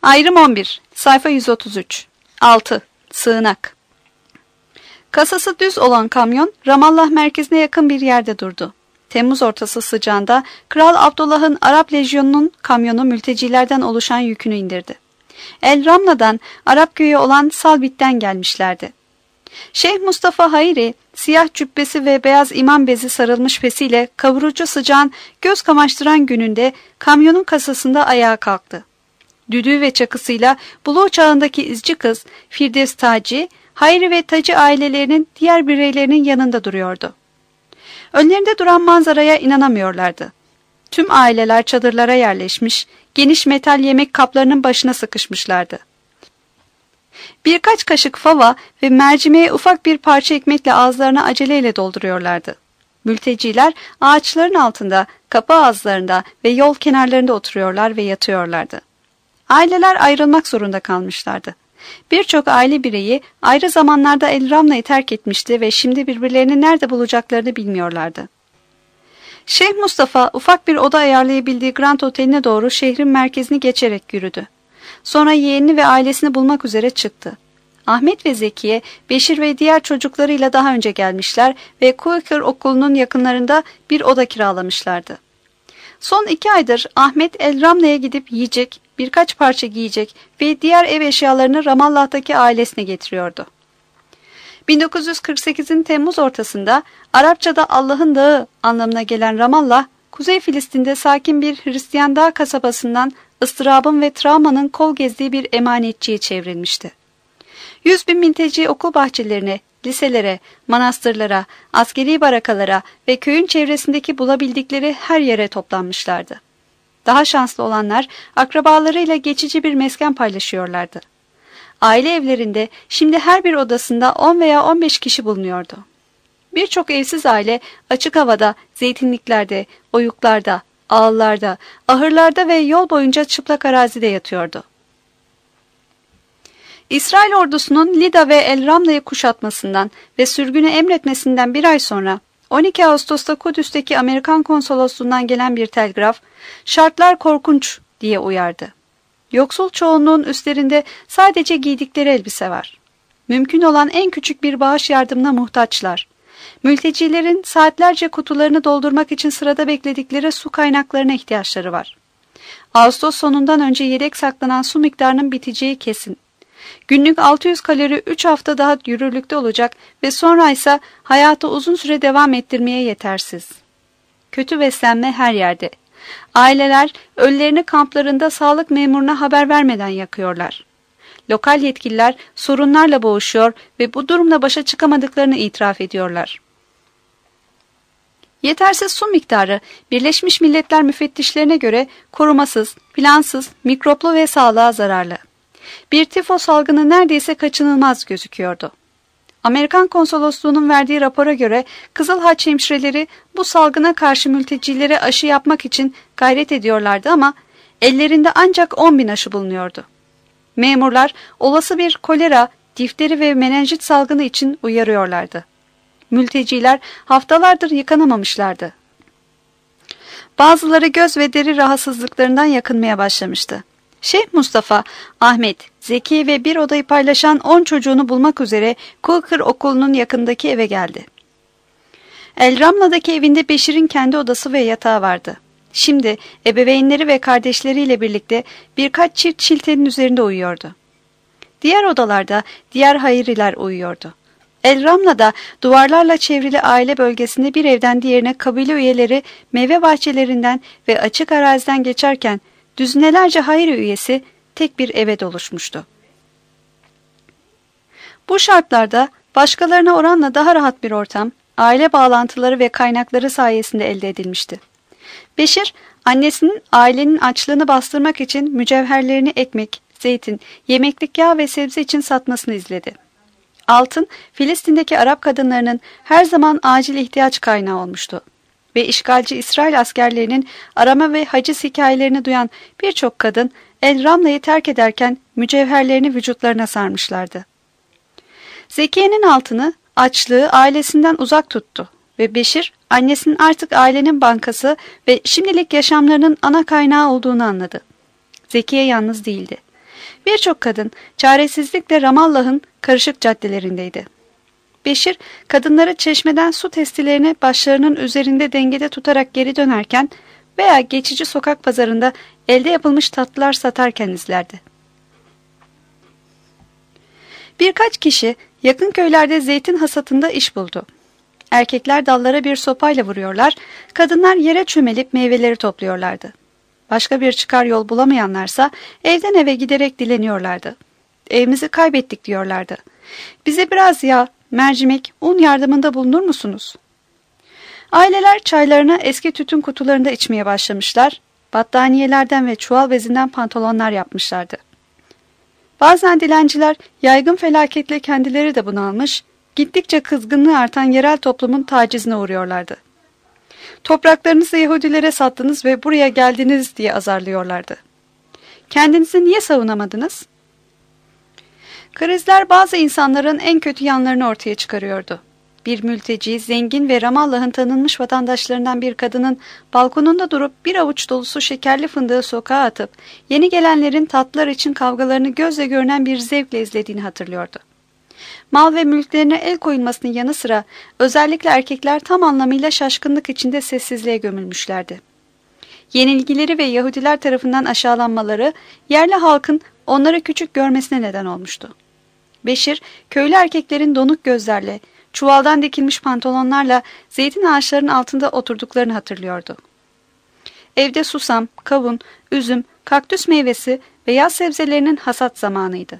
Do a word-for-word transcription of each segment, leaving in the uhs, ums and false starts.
Ayrım on bir. Sayfa yüz otuz üç. altı. Sığınak. Kasası düz olan kamyon Ramallah merkezine yakın bir yerde durdu. Temmuz ortası sıcağında Kral Abdullah'ın Arap lejyonunun kamyonu mültecilerden oluşan yükünü indirdi. El Ramla'dan Arap köyü olan Salbit'ten gelmişlerdi. Şeyh Mustafa Hayri, siyah cübbesi ve beyaz imam bezi sarılmış fesiyle kavurucu sıcağın göz kamaştıran gününde kamyonun kasasında ayağa kalktı. Düdüğü ve çakısıyla buluğ çağındaki izci kız Firdevs Taci, Hayri ve Taci ailelerinin diğer bireylerinin yanında duruyordu. Önlerinde duran manzaraya inanamıyorlardı. Tüm aileler çadırlara yerleşmiş, geniş metal yemek kaplarının başına sıkışmışlardı. Birkaç kaşık fava ve mercimeğe ufak bir parça ekmekle ağızlarına aceleyle dolduruyorlardı. Mülteciler ağaçların altında, kapı ağızlarında ve yol kenarlarında oturuyorlar ve yatıyorlardı. Aileler ayrılmak zorunda kalmışlardı. Birçok aile bireyi ayrı zamanlarda El Ramla'yı terk etmişti ve şimdi birbirlerini nerede bulacaklarını bilmiyorlardı. Şeyh Mustafa ufak bir oda ayarlayabildiği Grand Oteli'ne doğru şehrin merkezini geçerek yürüdü. Sonra yeğenini ve ailesini bulmak üzere çıktı. Ahmet ve Zekiye, Beşir ve diğer çocuklarıyla daha önce gelmişler ve Quaker okulunun yakınlarında bir oda kiralamışlardı. Son iki aydır Ahmet El Ramla'ya gidip yiyecek, birkaç parça giyecek ve diğer ev eşyalarını Ramallah'taki ailesine getiriyordu. bin dokuz yüz kırk sekizin Temmuz ortasında Arapçada Allah'ın dağı anlamına gelen Ramallah, Kuzey Filistin'de sakin bir Hristiyan dağ kasabasından ıstırabın ve travmanın kol gezdiği bir emanetçiye çevrilmişti. Yüz bin mülteci okul bahçelerine, liselere, manastırlara, askeri barakalara ve köyün çevresindeki bulabildikleri her yere toplanmışlardı. Daha şanslı olanlar akrabalarıyla geçici bir mesken paylaşıyorlardı. Aile evlerinde şimdi her bir odasında on veya on beş kişi bulunuyordu. Birçok evsiz aile açık havada, zeytinliklerde, oyuklarda, ağıllarda, ahırlarda ve yol boyunca çıplak arazide yatıyordu. İsrail ordusunun Lida ve El Ramla'yı kuşatmasından ve sürgünü emretmesinden bir ay sonra on iki Ağustos'ta Kudüs'teki Amerikan konsolosluğundan gelen bir telgraf, "Şartlar korkunç" diye uyardı. Yoksul çoğunluğun üstlerinde sadece giydikleri elbise var. Mümkün olan en küçük bir bağış yardımına muhtaçlar. Mültecilerin saatlerce kutularını doldurmak için sırada bekledikleri su kaynaklarına ihtiyaçları var. Ağustos sonundan önce yedek saklanan su miktarının biteceği kesin. Günlük altı yüz kalori üç hafta daha yürürlükte olacak ve sonra ise hayatı uzun süre devam ettirmeye yetersiz. Kötü beslenme her yerde. Aileler ölülerini kamplarında sağlık memuruna haber vermeden yakıyorlar. Lokal yetkililer sorunlarla boğuşuyor ve bu durumla başa çıkamadıklarını itiraf ediyorlar. Yetersiz su miktarı Birleşmiş Milletler müfettişlerine göre korumasız, plansız, mikroplu ve sağlığa zararlı. Bir tifo salgını neredeyse kaçınılmaz gözüküyordu. Amerikan konsolosluğunun verdiği rapora göre Kızıl Haç hemşireleri bu salgına karşı mültecilere aşı yapmak için gayret ediyorlardı ama ellerinde ancak on bin aşı bulunuyordu. Memurlar olası bir kolera, difteri ve menenjit salgını için uyarıyorlardı. Mülteciler haftalardır yıkanamamışlardı. Bazıları göz ve deri rahatsızlıklarından yakınmaya başlamıştı. Şeyh Mustafa, Ahmet, Zeki ve bir odayı paylaşan on çocuğunu bulmak üzere Quaker okulunun yakındaki eve geldi. El Ramla'daki evinde Beşir'in kendi odası ve yatağı vardı. Şimdi ebeveynleri ve kardeşleriyle birlikte birkaç çift şiltenin üzerinde uyuyordu. Diğer odalarda diğer hayriler uyuyordu. El Ramla'da duvarlarla çevrili aile bölgesinde bir evden diğerine kabile üyeleri meyve bahçelerinden ve açık araziden geçerken düzinelerce hayır üyesi tek bir eve doluşmuştu. Bu şartlarda başkalarına oranla daha rahat bir ortam, aile bağlantıları ve kaynakları sayesinde elde edilmişti. Beşir, annesinin ailenin açlığını bastırmak için mücevherlerini ekmek, zeytin, yemeklik yağ ve sebze için satmasını izledi. Altın, Filistin'deki Arap kadınlarının her zaman acil ihtiyaç kaynağı olmuştu. Ve işgalci İsrail askerlerinin arama ve haciz hikayelerini duyan birçok kadın El Ramla'yı terk ederken mücevherlerini vücutlarına sarmışlardı. Zekiye'nin altını, açlığı ailesinden uzak tuttu ve Beşir, annesinin artık ailenin bankası ve şimdilik yaşamlarının ana kaynağı olduğunu anladı. Zekiye yalnız değildi. Birçok kadın çaresizlikle Ramallah'ın karışık caddelerindeydi. Beşir, kadınları çeşmeden su testilerini başlarının üzerinde dengede tutarak geri dönerken veya geçici sokak pazarında elde yapılmış tatlılar satarken izlerdi. Birkaç kişi yakın köylerde zeytin hasatında iş buldu. Erkekler dallara bir sopayla vuruyorlar, kadınlar yere çömelip meyveleri topluyorlardı. Başka bir çıkar yol bulamayanlarsa evden eve giderek dileniyorlardı. Evimizi kaybettik diyorlardı. Bize biraz yağ, mercimek, un yardımında bulunur musunuz? Aileler çaylarını eski tütün kutularında içmeye başlamışlar, battaniyelerden ve çuval bezinden pantolonlar yapmışlardı. Bazen dilenciler yaygın felaketle kendileri de bunalmış, gittikçe kızgınlığı artan yerel toplumun tacizine uğruyorlardı. Topraklarınızı Yahudilere sattınız ve buraya geldiniz diye azarlıyorlardı. Kendinizi niye savunamadınız? Krizler bazı insanların en kötü yanlarını ortaya çıkarıyordu. Bir mülteci, zengin ve Ramallah'ın tanınmış vatandaşlarından bir kadının balkonunda durup bir avuç dolusu şekerli fındığı sokağa atıp yeni gelenlerin tatlılar için kavgalarını gözle görünen bir zevkle izlediğini hatırlıyordu. Mal ve mülklerine el koyulmasının yanı sıra özellikle erkekler tam anlamıyla şaşkınlık içinde sessizliğe gömülmüşlerdi. Yenilgileri ve Yahudiler tarafından aşağılanmaları yerli halkın onları küçük görmesine neden olmuştu. Beşir, köylü erkeklerin donuk gözlerle, çuvaldan dikilmiş pantolonlarla zeytin ağaçlarının altında oturduklarını hatırlıyordu. Evde susam, kavun, üzüm, kaktüs meyvesi ve yaz sebzelerinin hasat zamanıydı.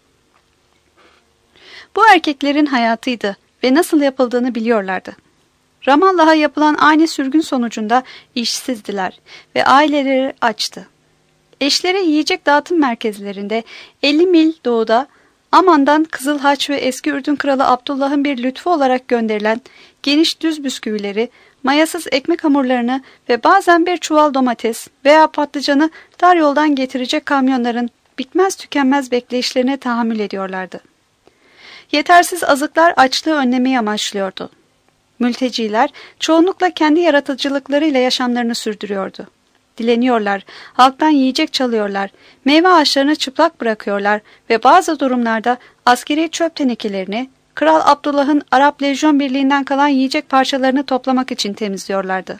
Bu erkeklerin hayatıydı ve nasıl yapıldığını biliyorlardı. Ramallah'a yapılan aynı sürgün sonucunda işsizdiler ve aileleri açtı. Eşleri yiyecek dağıtım merkezlerinde elli mil doğuda Aman'dan Kızıl Haç ve eski Ürdün Kralı Abdullah'ın bir lütfu olarak gönderilen geniş düz bisküvileri, mayasız ekmek hamurlarını ve bazen bir çuval domates veya patlıcanı dar yoldan getirecek kamyonların bitmez tükenmez bekleyişlerine tahammül ediyorlardı. Yetersiz azıklar açlığı önlemeyi amaçlıyordu. Mülteciler çoğunlukla kendi yaratıcılıklarıyla yaşamlarını sürdürüyordu. Dileniyorlar, halktan yiyecek çalıyorlar, meyve ağaçlarını çıplak bırakıyorlar ve bazı durumlarda askeri çöp tenekelerini, Kral Abdullah'ın Arap Lejyon Birliği'nden kalan yiyecek parçalarını toplamak için temizliyorlardı.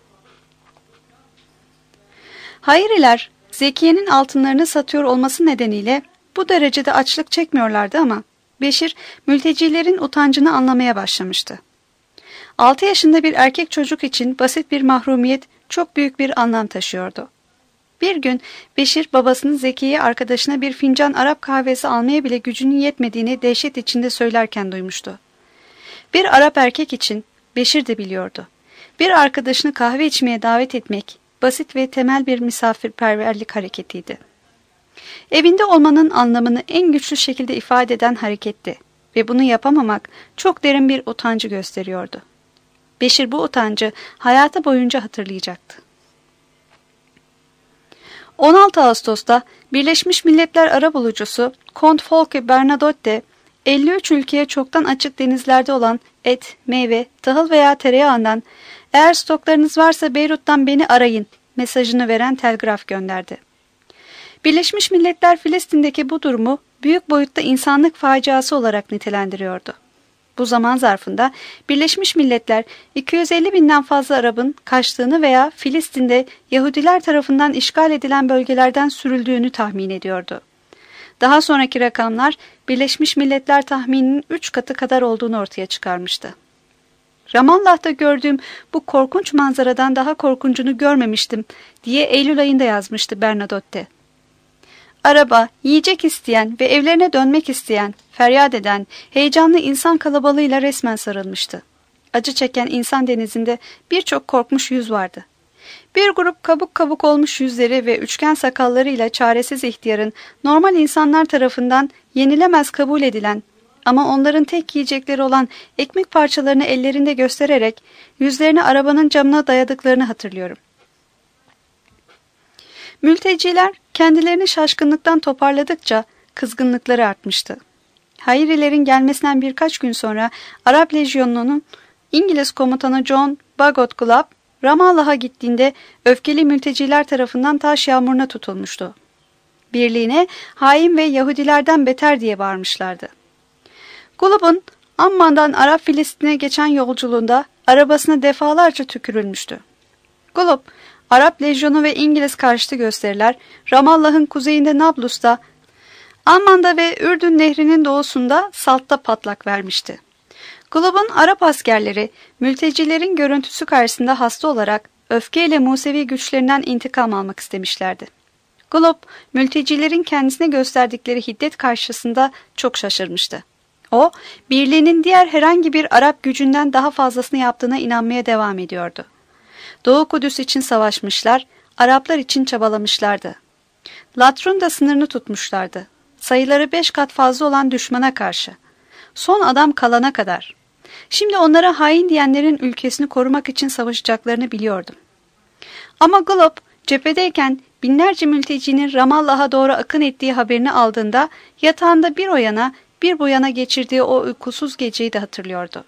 Hayriler, Zekiye'nin altınlarını satıyor olması nedeniyle bu derecede açlık çekmiyorlardı ama Beşir, mültecilerin utancını anlamaya başlamıştı. Altı yaşında bir erkek çocuk için basit bir mahrumiyet çok büyük bir anlam taşıyordu. Bir gün Beşir babasının Zekiye arkadaşına bir fincan Arap kahvesi almaya bile gücünün yetmediğini dehşet içinde söylerken duymuştu. Bir Arap erkek için Beşir de biliyordu. Bir arkadaşını kahve içmeye davet etmek basit ve temel bir misafirperverlik hareketiydi. Evinde olmanın anlamını en güçlü şekilde ifade eden hareketti ve bunu yapamamak çok derin bir utancı gösteriyordu. Beşir bu utancı hayatı boyunca hatırlayacaktı. on altı Ağustos'ta Birleşmiş Milletler Arabulucusu Kont Folke Bernadotte, elli üç ülkeye çoktan açık denizlerde olan et, meyve, tahıl veya tereyağından "Eğer stoklarınız varsa Beyrut'tan beni arayın" mesajını veren telgraf gönderdi. Birleşmiş Milletler Filistin'deki bu durumu büyük boyutta insanlık faciası olarak nitelendiriyordu. Bu zaman zarfında Birleşmiş Milletler iki yüz elli binden fazla Arap'ın kaçtığını veya Filistin'de Yahudiler tarafından işgal edilen bölgelerden sürüldüğünü tahmin ediyordu. Daha sonraki rakamlar Birleşmiş Milletler tahmininin üç katı kadar olduğunu ortaya çıkarmıştı. Ramallah'ta gördüğüm bu korkunç manzaradan daha korkuncunu görmemiştim diye Eylül ayında yazmıştı Bernadotte. Araba, yiyecek isteyen ve evlerine dönmek isteyen, feryat eden, heyecanlı insan kalabalığıyla resmen sarılmıştı. Acı çeken insan denizinde birçok korkmuş yüz vardı. Bir grup kabuk kabuk olmuş yüzleri ve üçgen sakallarıyla çaresiz ihtiyarın normal insanlar tarafından yenilemez kabul edilen ama onların tek yiyecekleri olan ekmek parçalarını ellerinde göstererek yüzlerini arabanın camına dayadıklarını hatırlıyorum. Mülteciler kendilerini şaşkınlıktan toparladıkça kızgınlıkları artmıştı. Hayrilerin gelmesinden birkaç gün sonra Arap Lejyonu'nun İngiliz komutanı John Bagot Club, Ramallah'a gittiğinde öfkeli mülteciler tarafından taş yağmuruna tutulmuştu. birliğine hain ve Yahudilerden beter diye bağırmışlardı. Golub'un Amman'dan Arap Filistin'e geçen yolculuğunda arabasına defalarca tükürülmüştü. Golub, Arap lejyonu ve İngiliz karşıtı gösteriler Ramallah'ın kuzeyinde Nablus'ta, Amman'da ve Ürdün Nehri'nin doğusunda Salt'ta patlak vermişti. Golub'un Arap askerleri mültecilerin görüntüsü karşısında hasta olarak öfkeyle Musevi güçlerinden intikam almak istemişlerdi. Golub, mültecilerin kendisine gösterdikleri hiddet karşısında çok şaşırmıştı. O, birliğinin diğer herhangi bir Arap gücünden daha fazlasını yaptığına inanmaya devam ediyordu. Doğu Kudüs için savaşmışlar, Araplar için çabalamışlardı. Latrun'da sınırını tutmuşlardı. Sayıları beş kat fazla olan düşmana karşı. Son adam kalana kadar. Şimdi onlara hain diyenlerin ülkesini korumak için savaşacaklarını biliyordum. Ama Golub cephedeyken binlerce mültecinin Ramallah'a doğru akın ettiği haberini aldığında yatağında bir o yana bir bu yana geçirdiği o uykusuz geceyi de hatırlıyordu.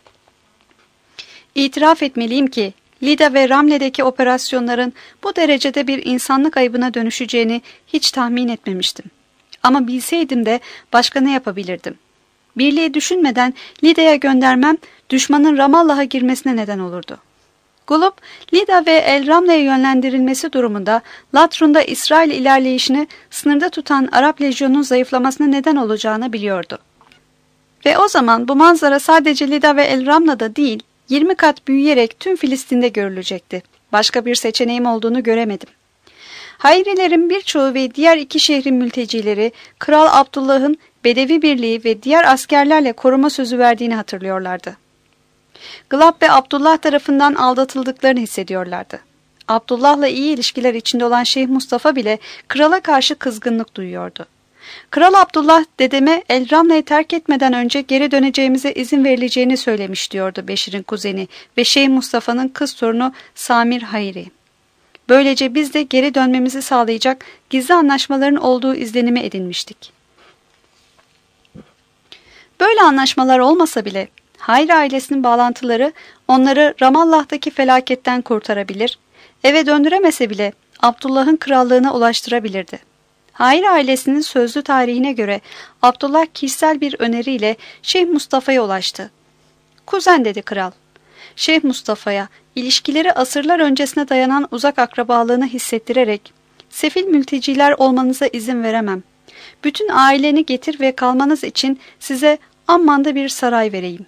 İtiraf etmeliyim ki Lida ve Ramle'deki operasyonların bu derecede bir insanlık ayıbına dönüşeceğini hiç tahmin etmemiştim. Ama bilseydim de başka ne yapabilirdim? Birliği düşünmeden Lida'ya göndermem düşmanın Ramallah'a girmesine neden olurdu. Golub, Lida ve El Ramle'ye yönlendirilmesi durumunda Latrun'da İsrail ilerleyişini sınırda tutan Arap lejyonunun zayıflamasına neden olacağını biliyordu. Ve o zaman bu manzara sadece Lida ve El Ramla'da değil, yirmi kat büyüyerek tüm Filistin'de görülecekti. Başka bir seçeneğim olduğunu göremedim. Hayrilerin birçoğu ve diğer iki şehrin mültecileri, Kral Abdullah'ın Bedevi Birliği ve diğer askerlerle koruma sözü verdiğini hatırlıyorlardı. Glab ve Abdullah tarafından aldatıldıklarını hissediyorlardı. Abdullah'la iyi ilişkiler içinde olan Şeyh Mustafa bile krala karşı kızgınlık duyuyordu. Kral Abdullah dedeme El Ramle'yi terk etmeden önce geri döneceğimize izin verileceğini söylemiş diyordu Beşir'in kuzeni ve Şeyh Mustafa'nın kız torunu Samir Hayri. Böylece biz de geri dönmemizi sağlayacak gizli anlaşmaların olduğu izlenimi edinmiştik. Böyle anlaşmalar olmasa bile Hayri ailesinin bağlantıları onları Ramallah'taki felaketten kurtarabilir, eve döndüremese bile Abdullah'ın krallığına ulaştırabilirdi. Hayri ailesinin sözlü tarihine göre Abdullah kişisel bir öneriyle Şeyh Mustafa'ya ulaştı. "Kuzen," dedi kral. Şeyh Mustafa'ya ilişkileri asırlar öncesine dayanan uzak akrabalığını hissettirerek "Sefil mülteciler olmanıza izin veremem. Bütün aileni getir ve kalmanız için size Amman'da bir saray vereyim."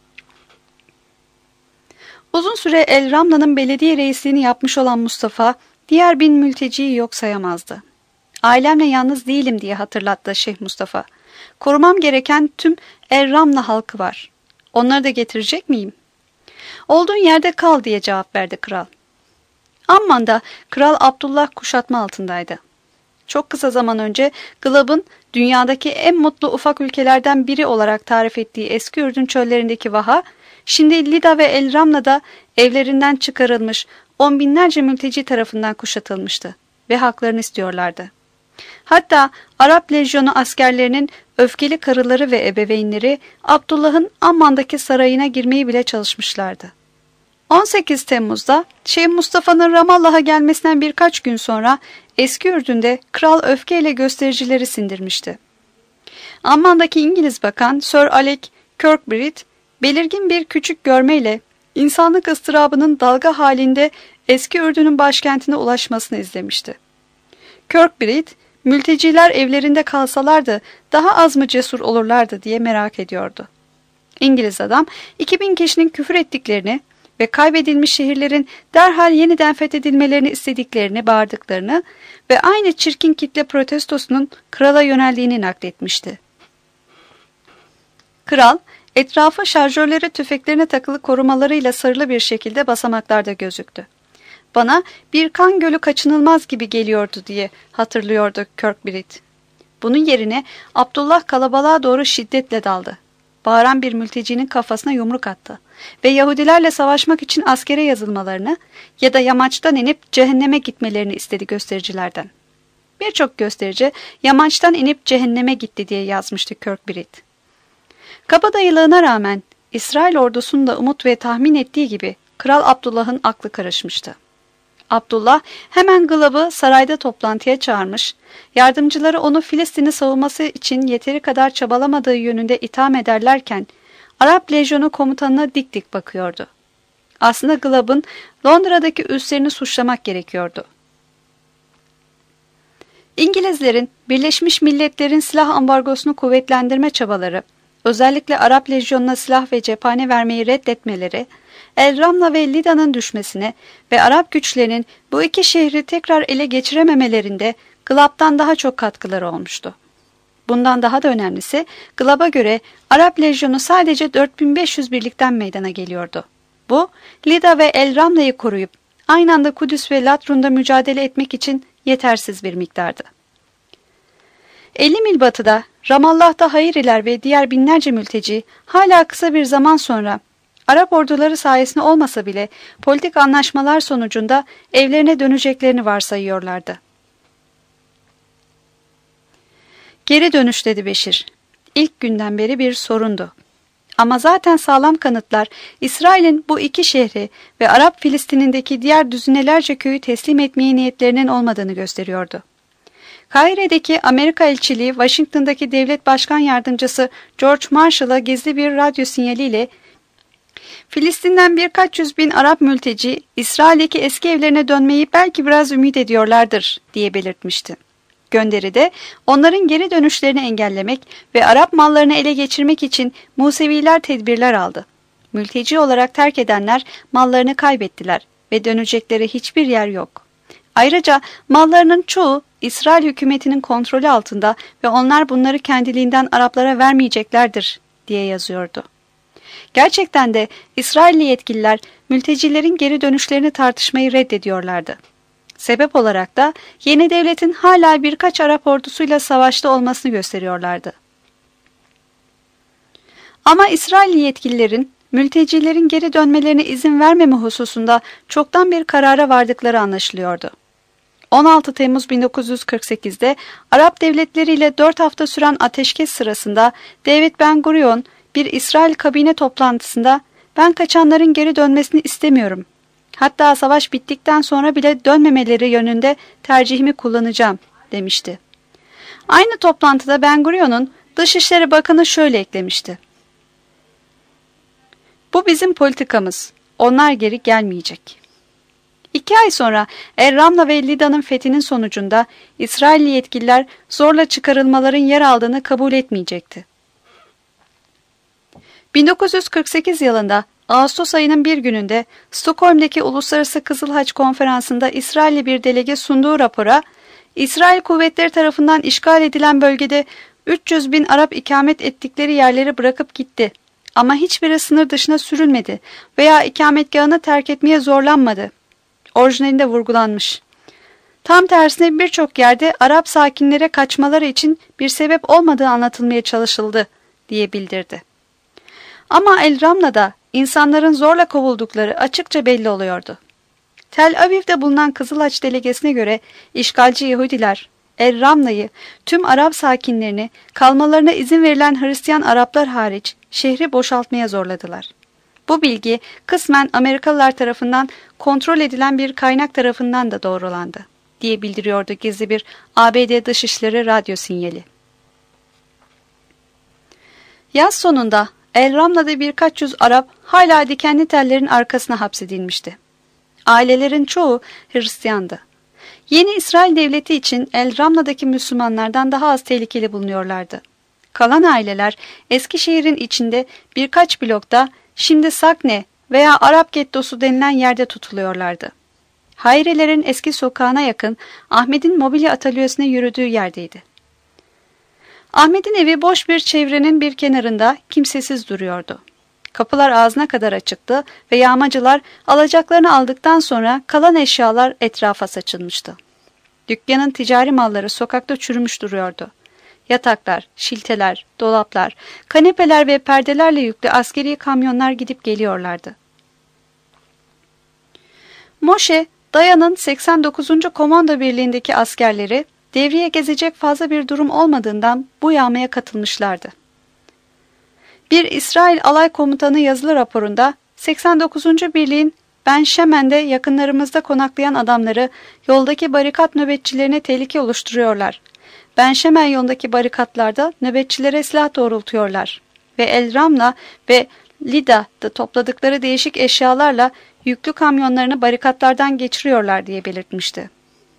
Uzun süre El Ramla'nın belediye reisliğini yapmış olan Mustafa, diğer bin mülteciyi yok sayamazdı. "Ailemle yalnız değilim," diye hatırlattı Şeyh Mustafa. "Korumam gereken tüm El Ramla halkı var. Onları da getirecek miyim?" "Olduğun yerde kal," diye cevap verdi kral. Amman'da Kral Abdullah kuşatma altındaydı. Çok kısa zaman önce Glab'ın dünyadaki en mutlu ufak ülkelerden biri olarak tarif ettiği eski Ürdün çöllerindeki vaha, şimdi Lida ve El Ramla'da evlerinden çıkarılmış on binlerce mülteci tarafından kuşatılmıştı ve haklarını istiyorlardı. Hatta Arap lejyonu askerlerinin öfkeli karıları ve ebeveynleri Abdullah'ın Amman'daki sarayına girmeyi bile çalışmışlardı. on sekiz Temmuz'da Şeyh Mustafa'nın Ramallah'a gelmesinden birkaç gün sonra eski Ürdün'de kral öfkeyle göstericileri sindirmişti. Amman'daki İngiliz bakan Sir Alec Kirkbride belirgin bir küçük görmeyle insanlık ıstırabının dalga halinde eski Ürdün'ün başkentine ulaşmasını izlemişti. Kirkbride, mülteciler evlerinde kalsalardı daha az mı cesur olurlardı diye merak ediyordu. İngiliz adam iki bin kişinin küfür ettiklerini ve kaybedilmiş şehirlerin derhal yeniden fethedilmelerini istediklerini bağırdıklarını ve aynı çirkin kitle protestosunun krala yöneldiğini nakletmişti. Kral, etrafa şarjörleri tüfeklerine takılı korumalarıyla sarılı bir şekilde basamaklarda gözüktü. "Bana bir kan gölü kaçınılmaz gibi geliyordu," diye hatırlıyordu Kirkbride. Bunun yerine Abdullah kalabalığa doğru şiddetle daldı. Bağıran bir mültecinin kafasına yumruk attı ve Yahudilerle savaşmak için askere yazılmalarını ya da yamaçtan inip cehenneme gitmelerini istedi göstericilerden. Birçok gösterici yamaçtan inip cehenneme gitti diye yazmıştı Kirkbride. Kabadayılığına rağmen İsrail ordusunun da umut ve tahmin ettiği gibi Kral Abdullah'ın aklı karışmıştı. Abdullah hemen Gılab'ı sarayda toplantıya çağırmış, yardımcıları onu Filistin'i savunması için yeteri kadar çabalamadığı yönünde itham ederlerken Arap lejyonu komutanına dik dik bakıyordu. Aslında Gılab'ın Londra'daki üslerini suçlamak gerekiyordu. İngilizlerin Birleşmiş Milletler'in silah ambargosunu kuvvetlendirme çabaları, özellikle Arap lejyonuna silah ve cephane vermeyi reddetmeleri, El Ramla ve Lida'nın düşmesine ve Arap güçlerinin bu iki şehri tekrar ele geçirememelerinde Gılab'dan daha çok katkıları olmuştu. Bundan daha da önemlisi, Gılab'a göre Arap lejyonu sadece dört bin beş yüz birlikten meydana geliyordu. Bu, Lida ve El Ramla'yı koruyup aynı anda Kudüs ve Latrun'da mücadele etmek için yetersiz bir miktardı. elli mil batıda, Ramallah'ta Hayriler ve diğer binlerce mülteci hala kısa bir zaman sonra Arap orduları sayesinde olmasa bile politik anlaşmalar sonucunda evlerine döneceklerini varsayıyorlardı. Geri dönüş, dedi Beşir. İlk günden beri bir sorundu. Ama zaten sağlam kanıtlar İsrail'in bu iki şehri ve Arap Filistin'indeki diğer düzinelerce köyü teslim etmeye niyetlerinin olmadığını gösteriyordu. Kahire'deki Amerika elçiliği, Washington'daki devlet başkan yardımcısı George Marshall'a gizli bir radyo sinyaliyle Filistin'den birkaç yüz bin Arap mülteci İsrail'deki eski evlerine dönmeyi belki biraz ümit ediyorlardır diye belirtmişti. Gönderide onların geri dönüşlerini engellemek ve Arap mallarını ele geçirmek için Museviler tedbirler aldı. Mülteci olarak terk edenler mallarını kaybettiler ve dönecekleri hiçbir yer yok. Ayrıca mallarının çoğu İsrail hükümetinin kontrolü altında ve onlar bunları kendiliğinden Araplara vermeyeceklerdir diye yazıyordu. Gerçekten de İsrailli yetkililer mültecilerin geri dönüşlerini tartışmayı reddediyorlardı. Sebep olarak da yeni devletin hala birkaç Arap ordusuyla savaşta olmasını gösteriyorlardı. Ama İsrailli yetkililerin mültecilerin geri dönmelerine izin vermeme hususunda çoktan bir karara vardıkları anlaşılıyordu. on altı Temmuz bin dokuz yüz kırk sekiz'de Arap devletleriyle dört hafta süren ateşkes sırasında David Ben Gurion bir İsrail kabine toplantısında "Ben kaçanların geri dönmesini istemiyorum. Hatta savaş bittikten sonra bile dönmemeleri yönünde tercihimi kullanacağım," demişti. Aynı toplantıda Ben Gurion'un Dışişleri Bakanı şöyle eklemişti: "Bu bizim politikamız. Onlar geri gelmeyecek." İki ay sonra El Ramla ve Lida'nın fethinin sonucunda İsrailli yetkililer zorla çıkarılmaların yer aldığını kabul etmeyecekti. bin dokuz yüz kırk sekiz yılında Ağustos ayının bir gününde Stockholm'deki Uluslararası Kızıl Haç Konferansı'nda İsrailli bir delege sunduğu rapora, İsrail kuvvetleri tarafından işgal edilen bölgede üç yüz bin Arap ikamet ettikleri yerleri bırakıp gitti. Ama hiçbiri sınır dışına sürülmedi veya ikametgahını terk etmeye zorlanmadı. Orijinalinde vurgulanmış. Tam tersine birçok yerde Arap sakinlere kaçmaları için bir sebep olmadığı anlatılmaya çalışıldı diye bildirdi. Ama El Ramla'da insanların zorla kovuldukları açıkça belli oluyordu. Tel Aviv'de bulunan Kızıl Haç delegesine göre işgalci Yahudiler El Ramla'yı, tüm Arap sakinlerini, kalmalarına izin verilen Hristiyan Araplar hariç şehri boşaltmaya zorladılar. Bu bilgi kısmen Amerikalılar tarafından kontrol edilen bir kaynak tarafından da doğrulandı diye bildiriyordu gizli bir A B D Dışişleri radyo sinyali. Yaz sonunda El Ramla'da birkaç yüz Arap hala dikenli tellerin arkasına hapsedilmişti. Ailelerin çoğu Hristiyandı. Yeni İsrail devleti için El Ramla'daki Müslümanlardan daha az tehlikeli bulunuyorlardı. Kalan aileler Eskişehir'in içinde birkaç blokta, şimdi Sakne veya Arap Gettosu denilen yerde tutuluyorlardı. Hayrilerin eski sokağına yakın Ahmet'in mobilya atölyesine yürüdüğü yerdeydi. Ahmet'in evi boş bir çevrenin bir kenarında kimsesiz duruyordu. Kapılar ağzına kadar açıktı ve yağmacılar alacaklarını aldıktan sonra kalan eşyalar etrafa saçılmıştı. Dükkanın ticari malları sokakta çürümüş duruyordu. Yataklar, şilteler, dolaplar, kanepeler ve perdelerle yüklü askeri kamyonlar gidip geliyorlardı. Moshe, Dayan'ın seksen dokuzuncu Komando Birliği'ndeki askerleri devriye gezecek fazla bir durum olmadığından bu yağmaya katılmışlardı. Bir İsrail alay komutanı yazılı raporunda seksen dokuzuncu Birliğin Ben Şemen'de yakınlarımızda konaklayan adamları yoldaki barikat nöbetçilerine tehlike oluşturuyorlar. Ben Şemen yolundaki barikatlarda nöbetçilere silah doğrultuyorlar ve El Ramla ve Lida'da topladıkları değişik eşyalarla yüklü kamyonlarını barikatlardan geçiriyorlar diye belirtmişti.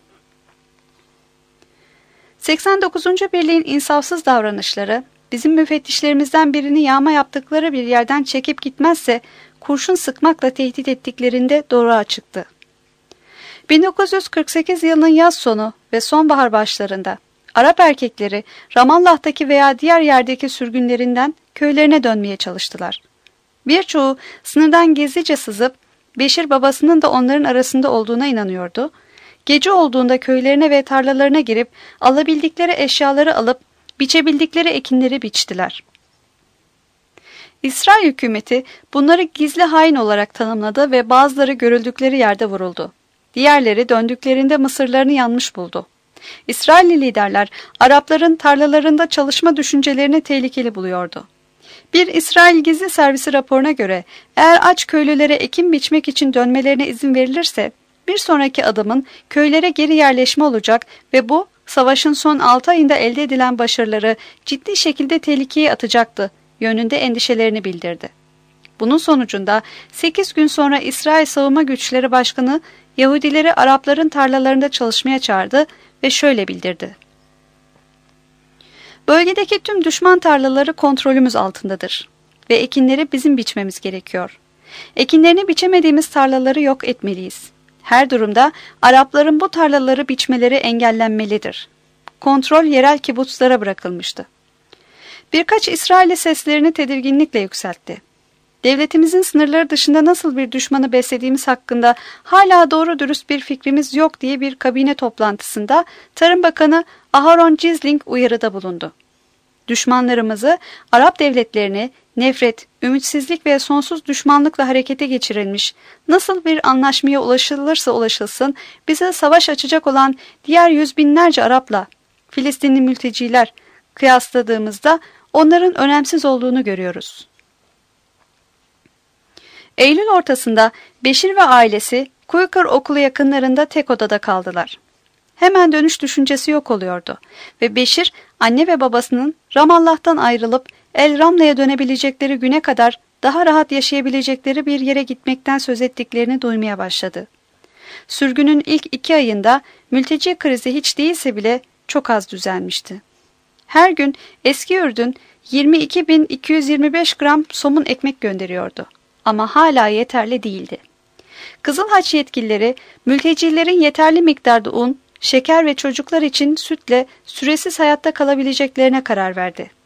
seksen dokuzuncu Birliğin insafsız davranışları, bizim müfettişlerimizden birini yağma yaptıkları bir yerden çekip gitmezse kurşun sıkmakla tehdit ettiklerinde doğruğa çıktı. bin dokuz yüz kırk sekiz yılının yaz sonu ve sonbahar başlarında Arap erkekleri Ramallah'taki veya diğer yerdeki sürgünlerinden köylerine dönmeye çalıştılar. Birçoğu sınırdan gizlice sızıp Beşir babasının da onların arasında olduğuna inanıyordu. Gece olduğunda köylerine ve tarlalarına girip alabildikleri eşyaları alıp biçebildikleri ekinleri biçtiler. İsrail hükümeti bunları gizli hain olarak tanımladı ve bazıları görüldükleri yerde vuruldu. Diğerleri döndüklerinde mısırlarını yanmış buldu. İsrailli liderler Arapların tarlalarında çalışma düşüncelerini tehlikeli buluyordu. Bir İsrail gizli servisi raporuna göre eğer aç köylülere ekin biçmek için dönmelerine izin verilirse bir sonraki adımın köylere geri yerleşme olacak ve bu savaşın son altı ayında elde edilen başarıları ciddi şekilde tehlikeye atacaktı yönünde endişelerini bildirdi. Bunun sonucunda sekiz gün sonra İsrail Savunma Güçleri Başkanı Yahudileri Arapların tarlalarında çalışmaya çağırdı ve şöyle bildirdi. Bölgedeki tüm düşman tarlaları kontrolümüz altındadır ve ekinleri bizim biçmemiz gerekiyor. Ekinlerini biçemediğimiz tarlaları yok etmeliyiz. Her durumda Arapların bu tarlaları biçmeleri engellenmelidir. Kontrol yerel kibutslara bırakılmıştı. Birkaç İsrailli seslerini tedirginlikle yükseltti. Devletimizin sınırları dışında nasıl bir düşmanı beslediğimiz hakkında hala doğru dürüst bir fikrimiz yok diye bir kabine toplantısında Tarım Bakanı Aharon Cizling uyarıda bulundu. Düşmanlarımızı, Arap devletlerini nefret, ümitsizlik ve sonsuz düşmanlıkla harekete geçirilmiş, nasıl bir anlaşmaya ulaşılırsa ulaşılsın bize savaş açacak olan diğer yüz binlerce Arap'la Filistinli mülteciler kıyasladığımızda onların önemsiz olduğunu görüyoruz. Eylül ortasında Beşir ve ailesi Quaker okulu yakınlarında tek odada kaldılar. Hemen dönüş düşüncesi yok oluyordu ve Beşir anne ve babasının Ramallah'tan ayrılıp El Ramla'ya dönebilecekleri güne kadar daha rahat yaşayabilecekleri bir yere gitmekten söz ettiklerini duymaya başladı. Sürgünün ilk iki ayında mülteci krizi hiç değilse bile çok az düzelmişti. Her gün eski Ürdün yirmi iki bin iki yüz yirmi beş gram somun ekmek gönderiyordu ama hala yeterli değildi. Kızıl Haç yetkilileri mültecilerin yeterli miktarda un, şeker ve çocuklar için sütle süresiz hayatta kalabileceklerine karar verdi.